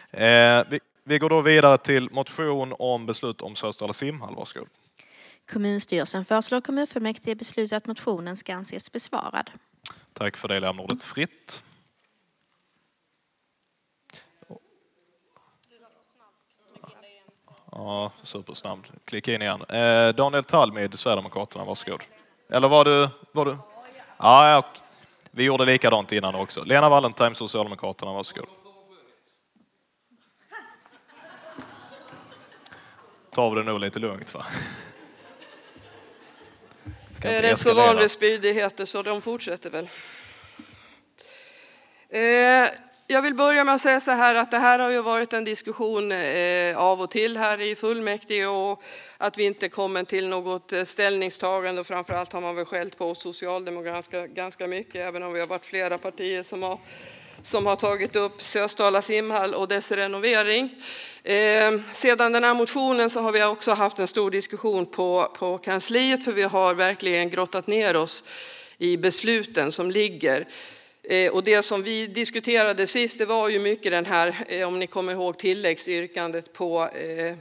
Vi går då vidare till motion om beslut om Sösdala simhall. Varsågod. Kommunstyrelsen föreslår kommunfullmäktige beslut att motionen ska anses besvarad. Tack för det. Lämnar ordet fritt. Ja, supersnabbt. Klicka in igen. Daniel Talmid, Sverigedemokraterna, varsågod. Eller var du? Ja, vi gjorde likadant innan också. Lena Wallentheim, Socialdemokraterna, varsågod. Tar vi det nog lite lugnt, va? Det är rätt så vanlig spydigheter, så de fortsätter väl. Jag vill börja med att säga så här att det här har ju varit en diskussion av och till här i fullmäktige och att vi inte kommer till något ställningstagande, och framförallt har man väl skällt på Socialdemokraterna ganska mycket, även om vi har varit flera partier som har tagit upp Sösdala simhall och dess renovering. Sedan den här motionen så har vi också haft en stor diskussion på kansliet, för vi har verkligen grottat ner oss i besluten som ligger. Och det som vi diskuterade sist, det var ju mycket den här, om ni kommer ihåg, tilläggsyrkandet på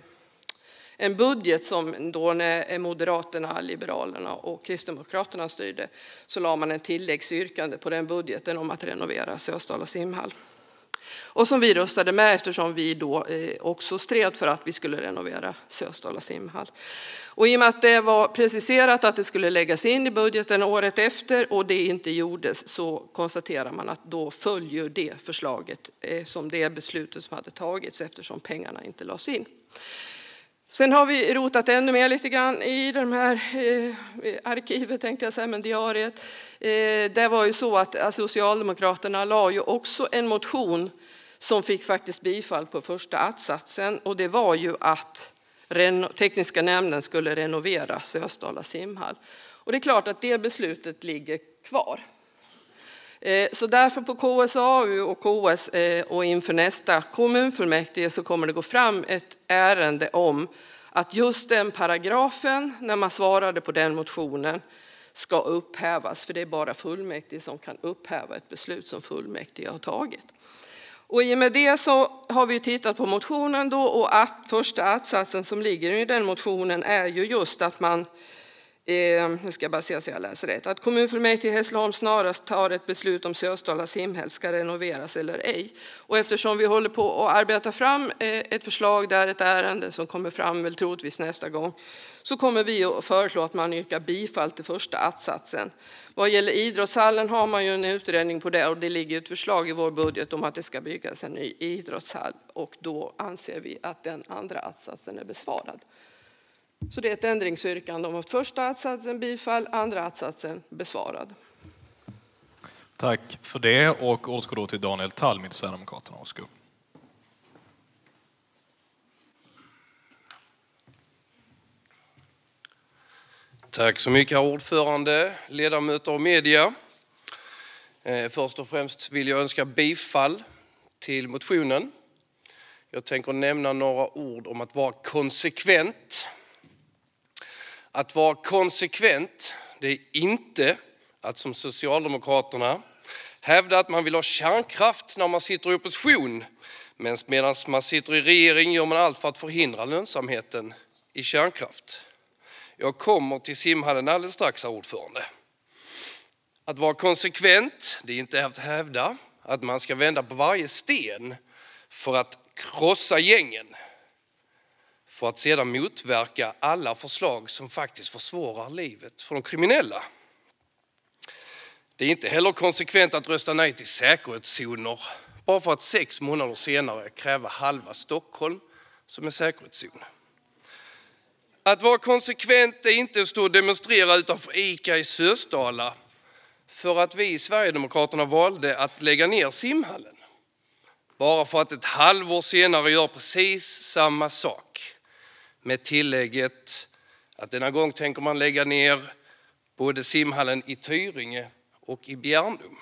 en budget som då när Moderaterna, Liberalerna och Kristdemokraterna styrde, så la man en tilläggsyrkande på den budgeten om att renovera Sösdala simhall. Och som vi röstade med, eftersom vi då också stred för att vi skulle renovera Sösdala simhall. Och i och med att det var preciserat att det skulle läggas in i budgeten året efter och det inte gjordes, så konstaterar man att då följer det förslaget som det beslutet som hade tagits, eftersom pengarna inte lades in. Sen har vi rotat ännu mer lite grann i de här arkivet, tänkte jag säga, men diariet. Det var ju så att Socialdemokraterna la ju också en motion som fick faktiskt bifall på första att-satsen, och det var ju att tekniska nämnden skulle renovera Sösdala simhall. Och det är klart att det beslutet ligger kvar. Så därför på KSAU och KS och inför nästa kommunfullmäktige så kommer det gå fram ett ärende om att just den paragrafen, när man svarade på den motionen, ska upphävas. För det är bara fullmäktige som kan upphäva ett beslut som fullmäktige har tagit. Och i och med det så har vi tittat på motionen då, och första att-satsen som ligger i den motionen är ju just att man, nu ska jag bara se så jag läser rätt, att kommunfullmäktige i Hässleholm snarast tar ett beslut om Sösdala simhall ska renoveras eller ej. Och eftersom vi håller på att arbeta fram ett förslag där, ett ärende som kommer fram väl troligtvis nästa gång, så kommer vi att föreslå att man yrkar bifall till första att-satsen. Vad gäller idrottshallen har man ju en utredning på det, och det ligger ett förslag i vår budget om att det ska byggas en ny idrottshall, och då anser vi att den andra att-satsen är besvarad. Så det är ett ändringsyrkande om att första att-satsen bifall, andra att-satsen besvarad. Tack för det, och ord ska då till Daniel Talmid, Sverigedemokraterna. Varsågod. Tack så mycket, herr ordförande, ledamöter och media. Först och främst vill jag önska bifall till motionen. Jag tänker nämna några ord om att vara konsekvent. Att vara konsekvent, det är inte att som Socialdemokraterna hävda att man vill ha kärnkraft när man sitter i opposition, men medan man sitter i regering gör man allt för att förhindra lönsamheten i kärnkraft. Jag kommer till simhallen alldeles strax, herr ordförande. Att vara konsekvent, det är inte att hävda att man ska vända på varje sten för att krossa gängen, för att sedan motverka alla förslag som faktiskt försvårar livet för de kriminella. Det är inte heller konsekvent att rösta nej till säkerhetszoner bara för att 6 månader senare kräva halva Stockholm som en säkerhetszon. Att vara konsekvent är inte att stå och demonstrera utanför ICA i Sösdala för att vi i Sverigedemokraterna valde att lägga ner simhallen. Bara för att ett halvår senare gör precis samma sak. Med tillägget att denna gång tänker man lägga ner både simhallen i Tyringe och i Bjärnum.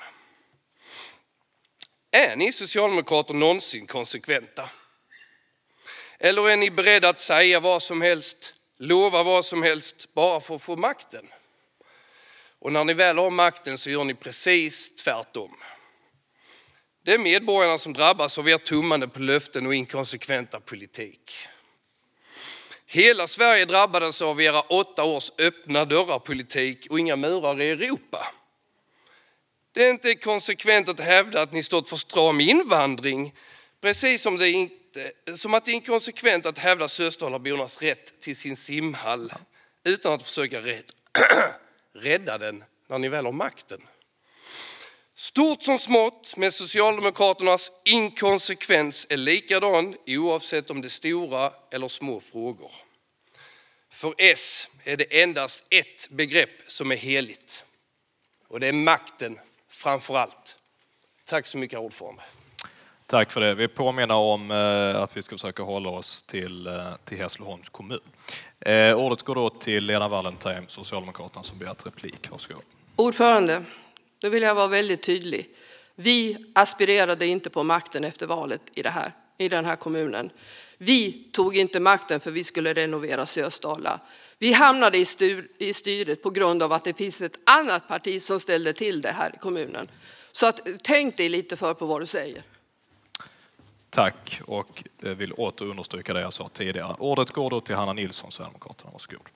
Är ni socialdemokrater någonsin konsekventa? Eller är ni beredda att säga vad som helst, lova vad som helst bara för att få makten? Och när ni väl har makten så gör ni precis tvärtom. Det är medborgarna som drabbas av er tummande på löften och inkonsekventa politik. Hela Sverige drabbades av era 8 års öppna dörrar-politik och inga murar i Europa. Det är inte konsekvent att hävda att ni stått för stram invandring, precis som att det är inkonsekvent att hävda Sösdalabornas rätt till sin simhall utan att försöka rädda den när ni väl har makten. Stort som smått med Socialdemokraternas inkonsekvens är likadan oavsett om det är stora eller små frågor. För S är det endast ett begrepp som är heligt och det är makten framför allt. Tack så mycket, ordförande. Tack för det. Vi påminner om att vi ska försöka hålla oss till Hässleholms kommun. Ordet går då till Lena Wallentheim, Socialdemokraterna, som begärt replik. Varsågod. Ordförande, då vill jag vara väldigt tydlig. Vi aspirerade inte på makten efter valet i den här kommunen. Vi tog inte makten för vi skulle renovera Sösdala. Vi hamnade i styret på grund av att det finns ett annat parti som ställde till det här i kommunen. Så att, tänk dig lite för på vad du säger. Tack, och vill åter understryka det jag sa tidigare. Ordet går då till Hanna Nilsson, Sverigedemokraterna. Varsågod.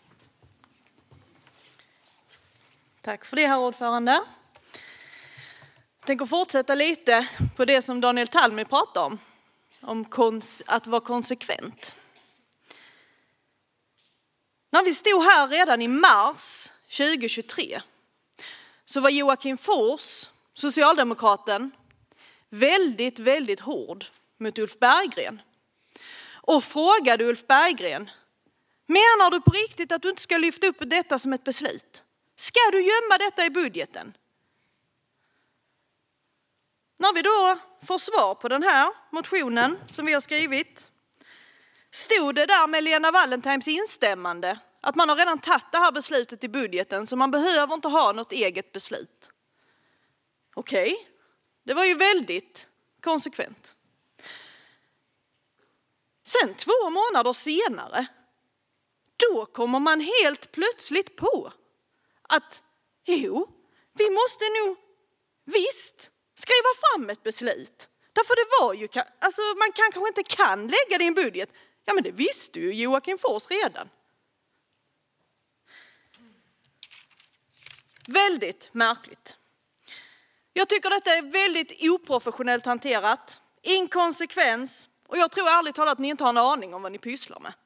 Tack för det, herr ordförande. Jag tänker fortsätta lite på det som Daniel Talmi pratade om att vara konsekvent. När vi stod här redan i mars 2023 så var Joakim Fors, socialdemokraten, väldigt, väldigt hård mot Ulf Berggren. Och frågade Ulf Berggren, menar du på riktigt att du inte ska lyfta upp detta som ett beslut? Ska du gömma detta i budgeten? När vi då får svar på den här motionen som vi har skrivit, stod det där med Lena Wallentheims instämmande att man har redan tagit det här beslutet i budgeten så man behöver inte ha något eget beslut. Okej, det var ju väldigt konsekvent. Sen 2 månader senare, då kommer man helt plötsligt på att vi måste nog visst skriva fram ett beslut. Därför det var ju, man kanske inte kan lägga det i en budget. Ja, men det visste ju Joakim Fors redan. Väldigt märkligt. Jag tycker detta är väldigt oprofessionellt hanterat, inkonsekvens, och jag tror ärligt talat att ni inte har en aning om vad ni pysslar med.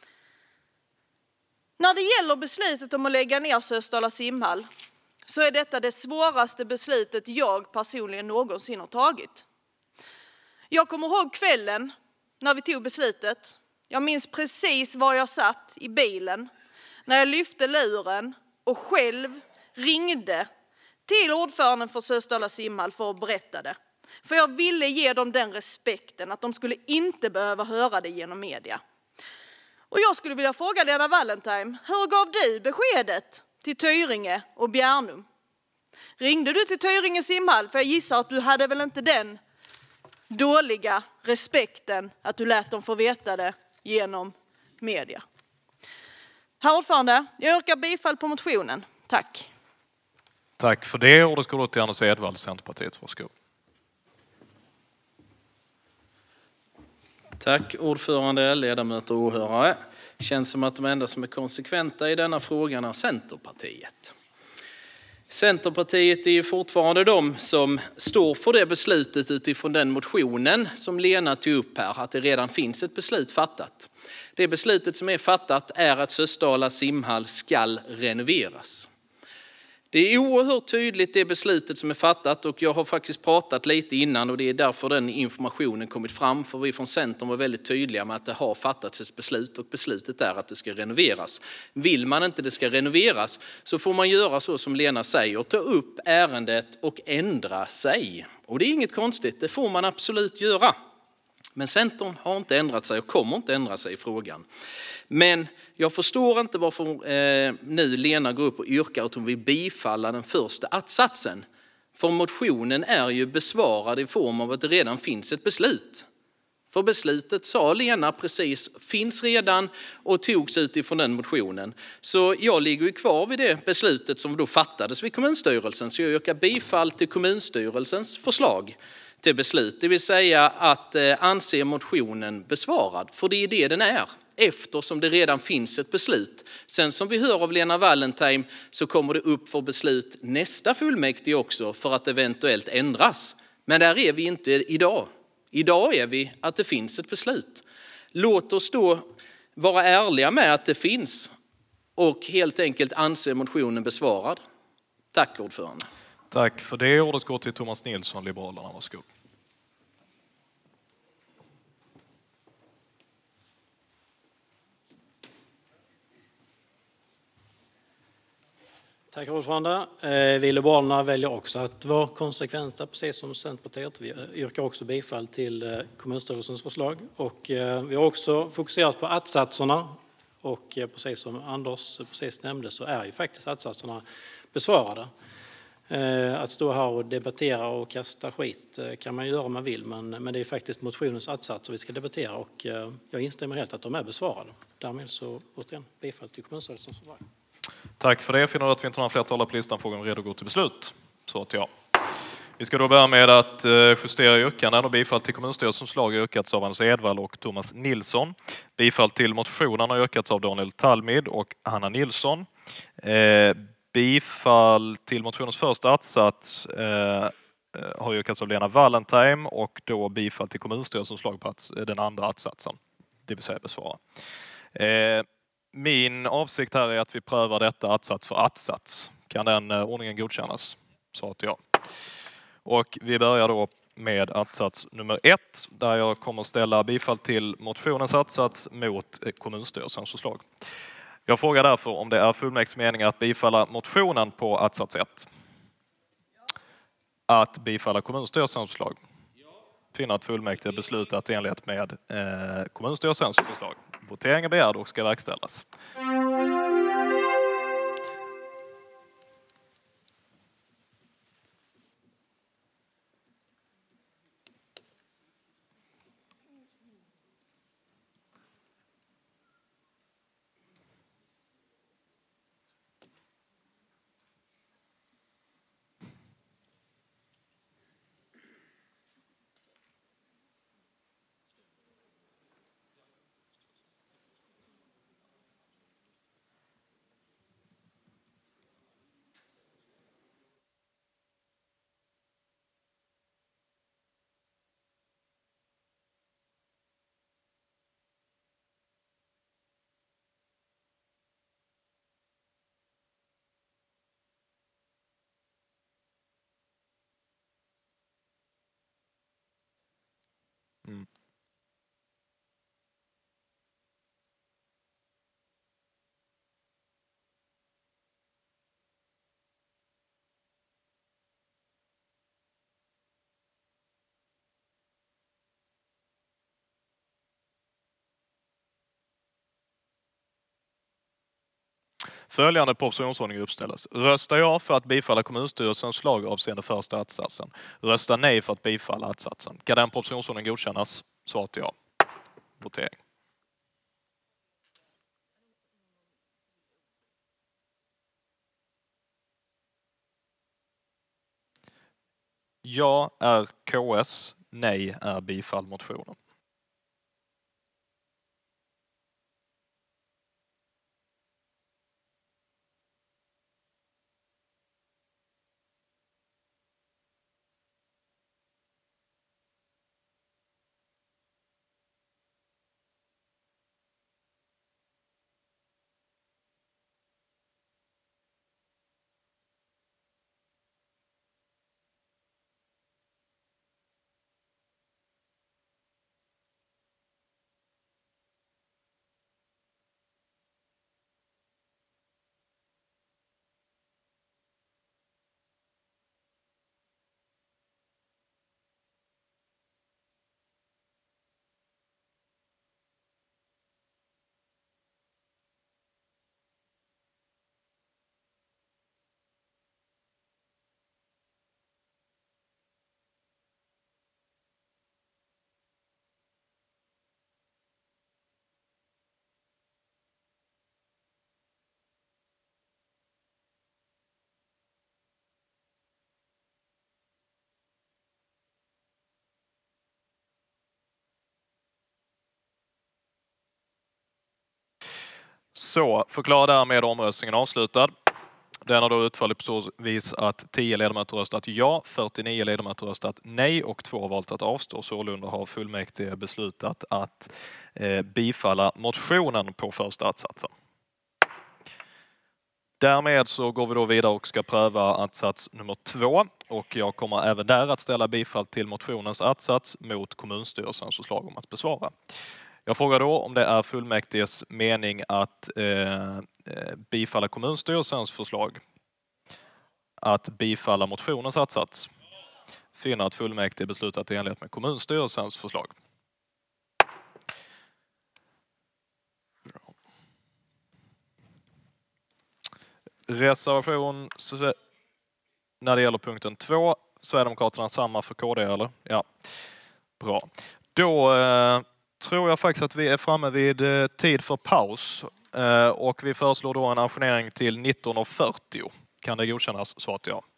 När det gäller beslutet om att lägga ner Sösdala simhall så är detta det svåraste beslutet jag personligen någonsin har tagit. Jag kommer ihåg kvällen när vi tog beslutet. Jag minns precis var jag satt i bilen när jag lyfte luren och själv ringde till ordföranden för Sösdala simhall för att berätta det. För jag ville ge dem den respekten att de skulle inte behöva höra det genom media. Och jag skulle vilja fråga Lena Wallentheim, hur gav du beskedet till Tyringe och Bjärnum? Ringde du till Tyringe simhall? För jag gissar att du hade väl inte den dåliga respekten att du lät dem få veta det genom media. Herr ordförande, jag yrkar bifall på motionen. Tack. Tack för det. Ordet går då till Anders Edvall, Centerpartiet. Varsågod. Tack ordförande, ledamöter och åhörare. Känns som att de enda som är konsekventa i denna frågan är Centerpartiet. Centerpartiet är ju fortfarande de som står för det beslutet utifrån den motionen som Lena tog upp här, att det redan finns ett beslut fattat. Det beslutet som är fattat är att Sösdala simhall ska renoveras. Det är oerhört tydligt det beslutet som är fattat, och jag har faktiskt pratat lite innan och det är därför den informationen kommit fram, för vi från Centern var väldigt tydliga med att det har fattats ett beslut och beslutet är att det ska renoveras. Vill man inte det ska renoveras så får man göra så som Lena säger och ta upp ärendet och ändra sig. Och det är inget konstigt, det får man absolut göra. Men Centern har inte ändrat sig och kommer inte ändra sig i frågan. Men jag förstår inte varför nu Lena går upp och yrkar att hon vill bifalla den första att-satsen. För motionen är ju besvarad i form av att det redan finns ett beslut. För beslutet, sa Lena precis, finns redan och togs utifrån den motionen. Så jag ligger ju kvar vid det beslutet som då fattades vid kommunstyrelsen. Så jag yrkar bifall till kommunstyrelsens förslag till beslut, det vill säga att anse motionen besvarad. För det är det den är, eftersom det redan finns ett beslut. Sen som vi hör av Lena Wallentheim så kommer det upp för beslut nästa fullmäktige också för att eventuellt ändras. Men där är vi inte idag. Idag är vi att det finns ett beslut. Låt oss då vara ärliga med att det finns och helt enkelt anse motionen besvarad. Tack ordförande. Tack för det. Ordet går till Thomas Nilsson, Liberalerna. Varsågod. Tack ordförande. Vi Liberalerna väljer också att vara konsekventa, precis som Centerpartiet. Vi yrkar också bifall till kommunstyrelsens förslag. Och vi har också fokuserat på att-satserna. Och precis som Anders precis nämnde så är ju faktiskt att-satserna besvarade. Att stå här och debattera och kasta skit kan man göra om man vill, men det är faktiskt motionens att-satser vi ska debattera och jag instämmer helt att de är besvarade. Därmed så återigen bifall till kommunstyrelsens förslag. Tack för det. Finner du att vi inte har några fler talare på listan, frågan redo att gå till beslut? Så att ja. Vi ska då börja med att justera yrkanden och bifall till kommunstyrelsens förslag yrkats av Anders Edvall och Thomas Nilsson. Bifall till motionen har yrkats av Daniel Talmid och Hanna Nilsson. Bifall till motionens första att-sats har yrkats av Lena Wallentheim och då bifall till kommunstyrelsens förslag på den andra att-satsen, det vill säga besvara. Min avsikt här är att vi prövar detta att-sats för att-sats. Kan den ordningen godkännas? Så att ja. Och vi börjar då med att-sats nummer 1 där jag kommer ställa bifall till motionens att-sats mot kommunstyrelsens förslag. Jag frågar därför om det är fullmäktiges mening att bifalla motionen på att-sats 1. Att bifalla kommunstyrelsens förslag. Finner att fullmäktige beslutat i enlighet med kommunstyrelsens förslag. Voteringen begärd och ska verkställas. Följande propositionsordning uppställas. Rösta ja för att bifalla kommunstyrelsens förslag avseende första att-satsen. Rösta nej för att bifalla att-satsen. Kan den propositionsordningen godkännas? Svar till ja. Votering. Ja är KS, nej är bifall motionen. Så, förklara därmed omröstningen avslutad. Den har då utfallit på så vis att 10 ledamöter röstat ja, 49 ledamöter röstat nej och 2 har valt att avstå. Sålunda har fullmäktige beslutat att bifalla motionen på första att-satsen. Därmed så går vi då vidare och ska pröva att-sats nummer 2 och jag kommer även där att ställa bifall till motionens att-sats mot kommunstyrelsens förslag om att besvara. Jag frågar då om det är fullmäktiges mening att bifalla kommunstyrelsens förslag att bifalla motionens att-sats. Finner att fullmäktige beslutat i enlighet med kommunstyrelsens förslag. Reservation när det gäller punkten 2. Sverigedemokraterna samma för KD eller? Ja, bra. Då tror jag faktiskt att vi är framme vid tid för paus och vi föreslår då en ajournering till 19.40. Kan det godkännas? Svarat ja.